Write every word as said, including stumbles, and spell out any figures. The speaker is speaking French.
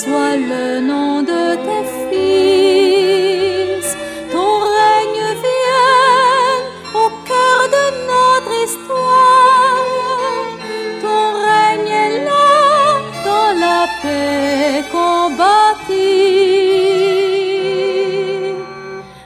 soit le nom de tes fils. Ton règne vienne au cœur de notre histoire. Ton règne est là dans la paix.